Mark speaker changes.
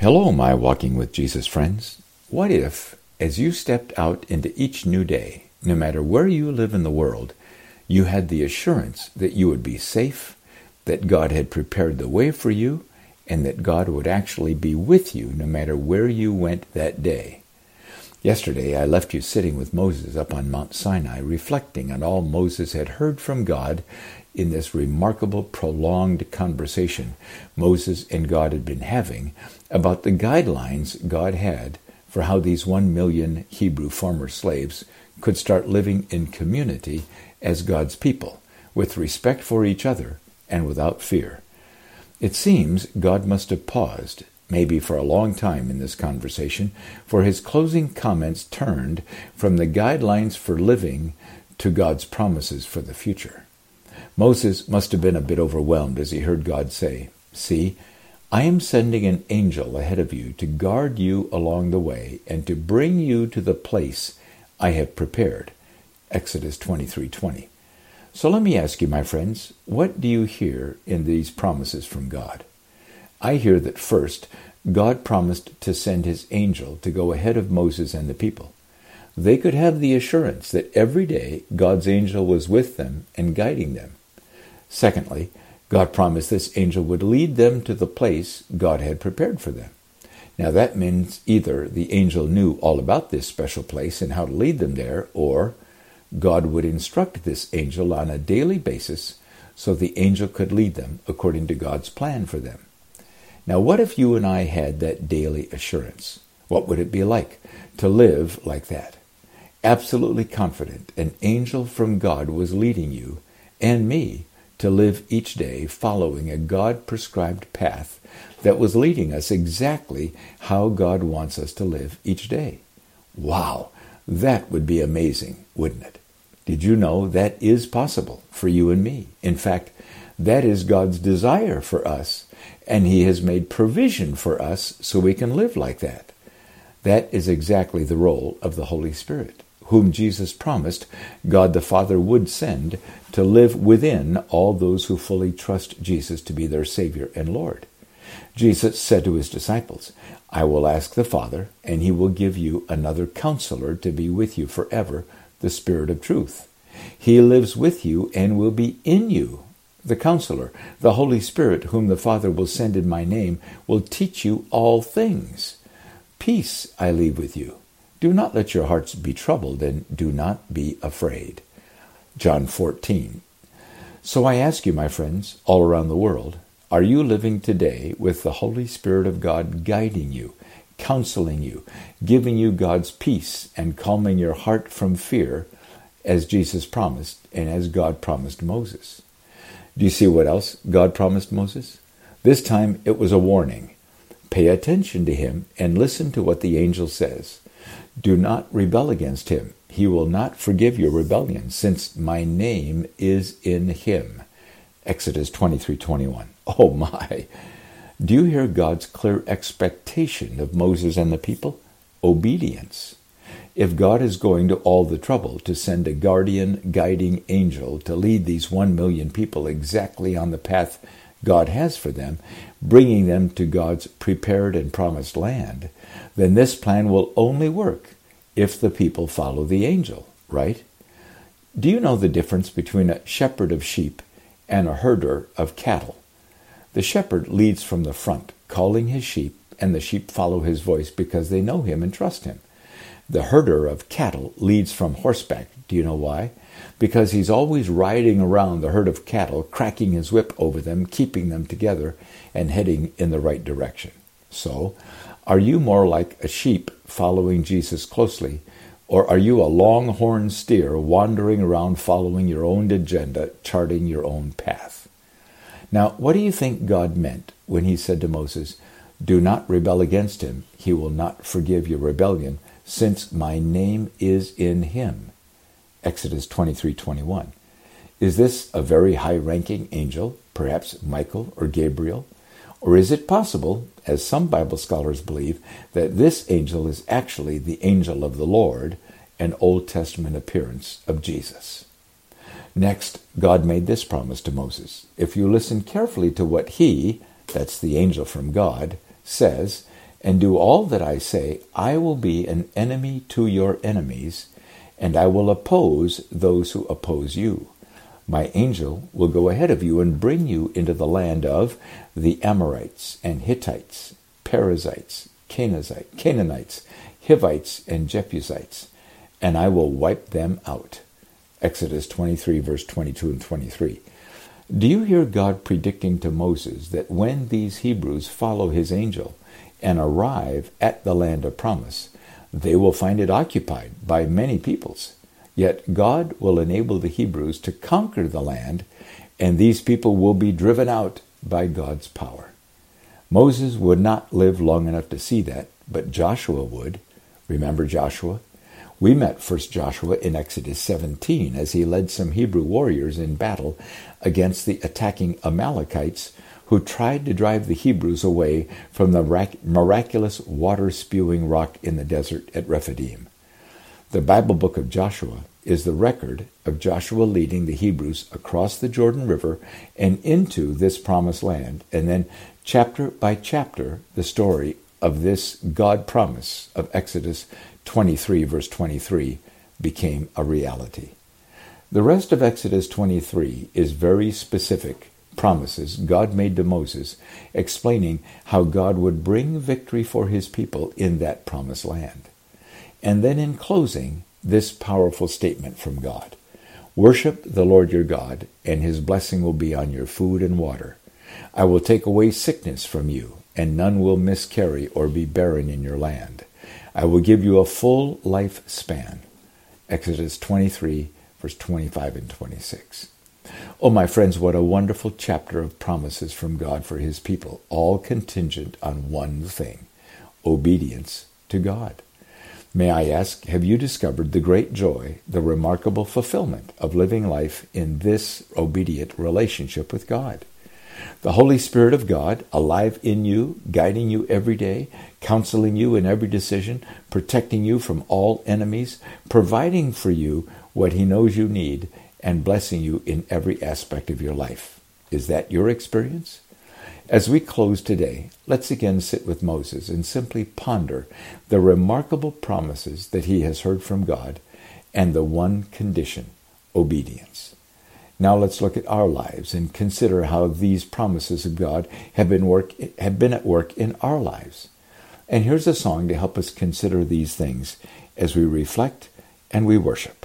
Speaker 1: Hello, my Walking with Jesus friends. What if, as you stepped out into each new day, no matter where you live in the world, you had the assurance that you would be safe, that God had prepared the way for you, and that God would actually be with you no matter where you went that day? Yesterday, I left you sitting with Moses up on Mount Sinai, reflecting on all Moses had heard from God in this remarkable, prolonged conversation Moses and God had been having about the guidelines God had for how these 1 million Hebrew former slaves could start living in community as God's people, with respect for each other and without fear. It seems God must have paused, maybe for a long time in this conversation, for his closing comments turned from the guidelines for living to God's promises for the future. Moses must have been a bit overwhelmed as he heard God say, "See, I am sending an angel ahead of you to guard you along the way and to bring you to the place I have prepared." Exodus 23:20. So let me ask you, my friends, what do you hear in these promises from God? I hear that first, God promised to send his angel to go ahead of Moses and the people. They could have the assurance that every day God's angel was with them and guiding them. Secondly, God promised this angel would lead them to the place God had prepared for them. Now that means either the angel knew all about this special place and how to lead them there, or God would instruct this angel on a daily basis so the angel could lead them according to God's plan for them. Now what if you and I had that daily assurance? What would it be like to live like that? Absolutely confident an angel from God was leading you and me to live each day following a God-prescribed path that was leading us exactly how God wants us to live each day. Wow, that would be amazing, wouldn't it? Did you know that is possible for you and me? In fact, that is God's desire for us, and he has made provision for us so we can live like that. That is exactly the role of the Holy Spirit, whom Jesus promised God the Father would send to live within all those who fully trust Jesus to be their Savior and Lord. Jesus said to his disciples, "I will ask the Father, and he will give you another counselor to be with you forever, the Spirit of truth. He lives with you and will be in you. The counselor, the Holy Spirit, whom the Father will send in my name, will teach you all things. Peace I leave with you. Do not let your hearts be troubled, and do not be afraid." John 14. So I ask you, my friends, all around the world, are you living today with the Holy Spirit of God guiding you, counseling you, giving you God's peace, and calming your heart from fear, as Jesus promised and as God promised Moses? Do you see what else God promised Moses? This time it was a warning. Pay attention to him and listen to what the angel says. Do not rebel against him. He will not forgive your rebellion, since my name is in him. Exodus 23:21. Oh my! Do you hear God's clear expectation of Moses and the people? Obedience. If God is going to all the trouble to send a guardian, guiding angel to lead these 1 million people exactly on the path God has for them, bringing them to God's prepared and promised land, then this plan will only work if the people follow the angel, right? Do you know the difference between a shepherd of sheep and a herder of cattle? The shepherd leads from the front, calling his sheep, and the sheep follow his voice because they know him and trust him. The herder of cattle leads from horseback. Do you know why? Because he's always riding around the herd of cattle, cracking his whip over them, keeping them together, and heading in the right direction. So, are you more like a sheep following Jesus closely, or are you a longhorn steer wandering around following your own agenda, charting your own path? Now, what do you think God meant when he said to Moses, "Do not rebel against him. He will not forgive your rebellion, since my name is in him"? Exodus 23:21. Is this a very high-ranking angel, perhaps Michael or Gabriel? Or is it possible, as some Bible scholars believe, that this angel is actually the angel of the Lord, an Old Testament appearance of Jesus? Next, God made this promise to Moses. If you listen carefully to what he, that's the angel from God, says, and do all that I say, I will be an enemy to your enemies, and I will oppose those who oppose you. My angel will go ahead of you and bring you into the land of the Amorites and Hittites, Perizzites, Canaanites, Hivites, and Jebusites, and I will wipe them out. Exodus 23, verse 22 and 23. Do you hear God predicting to Moses that when these Hebrews follow his angel and arrive at the land of promise, they will find it occupied by many peoples? Yet God will enable the Hebrews to conquer the land, and these people will be driven out by God's power. Moses would not live long enough to see that, but Joshua would. Remember Joshua? We met first Joshua in Exodus 17 as he led some Hebrew warriors in battle against the attacking Amalekites who tried to drive the Hebrews away from the miraculous water-spewing rock in the desert at Rephidim. The Bible book of Joshua is the record of Joshua leading the Hebrews across the Jordan River and into this promised land, and then chapter by chapter the story of this God promise of Exodus 23 verse 23 became a reality. The rest of Exodus 23 is very specific promises God made to Moses, explaining how God would bring victory for his people in that promised land. And then in closing, this powerful statement from God: worship the Lord your God, and his blessing will be on your food and water. I will take away sickness from you, and none will miscarry or be barren in your land. I will give you a full life span. Exodus 23, verse 25 and 26. Oh, my friends, what a wonderful chapter of promises from God for his people, all contingent on one thing: obedience to God. May I ask, have you discovered the great joy, the remarkable fulfillment of living life in this obedient relationship with God? The Holy Spirit of God, alive in you, guiding you every day, counseling you in every decision, protecting you from all enemies, providing for you what he knows you need, and blessing you in every aspect of your life. Is that your experience? As we close today, let's again sit with Moses and simply ponder the remarkable promises that he has heard from God and the one condition: obedience. Now let's look at our lives and consider how these promises of God have been at work in our lives. And here's a song to help us consider these things as we reflect and we worship.